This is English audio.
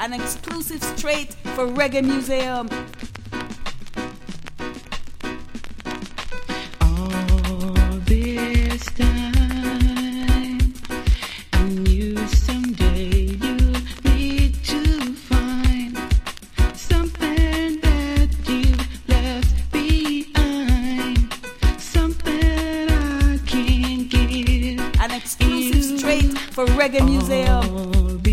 an exclusive straight for Reggae Museum. All this time, I knew someday you'll need to find something that you left behind, something I can give. An exclusive straight for Reggae Museum.